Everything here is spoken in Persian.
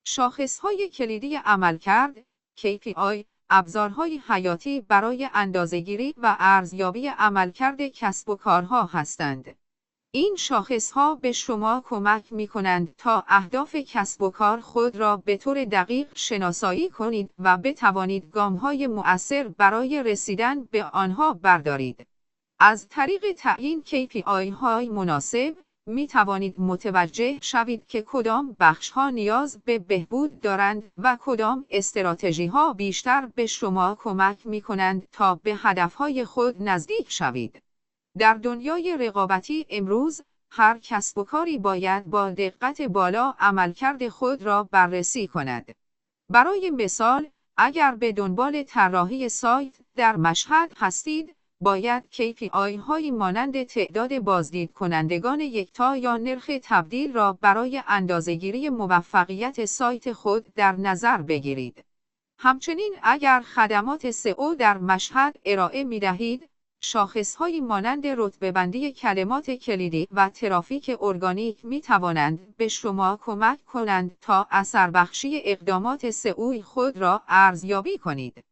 شاخصهای کلیدی عملکرد KPI ابزارهای حیاتی برای اندازه‌گیری و ارزیابی عملکرد کسب و کارها هستند. این شاخصها به شما کمک می‌کنند تا اهداف کسب و کار خود را به طور دقیق شناسایی کنید و بتوانید گام‌های مؤثر برای رسیدن به آنها بردارید. از طریق تعیین KPI-های مناسب، می توانید متوجه شوید که کدام بخش‌ها نیاز به بهبود دارند و کدام استراتژی‌ها بیشتر به شما کمک می کنند تا به هدف‌های خود نزدیک شوید. در دنیای رقابتی امروز، هر کسب و کاری باید با دقت بالا عملکرد خود را بررسی کند. برای مثال، اگر به دنبال طراحی سایت در مشهد هستید، باید KPI-هایی مانند تعداد بازدید کنندگان یکتا یا نرخ تبدیل را برای اندازه‌گیری موفقیت سایت خود در نظر بگیرید. همچنین اگر خدمات SEO در مشهد ارائه می‌دهید، شاخص‌هایی مانند رتبه‌بندی کلمات کلیدی و ترافیک ارگانیک می‌توانند به شما کمک کنند تا اثربخشی اقدامات SEO خود را ارزیابی کنید.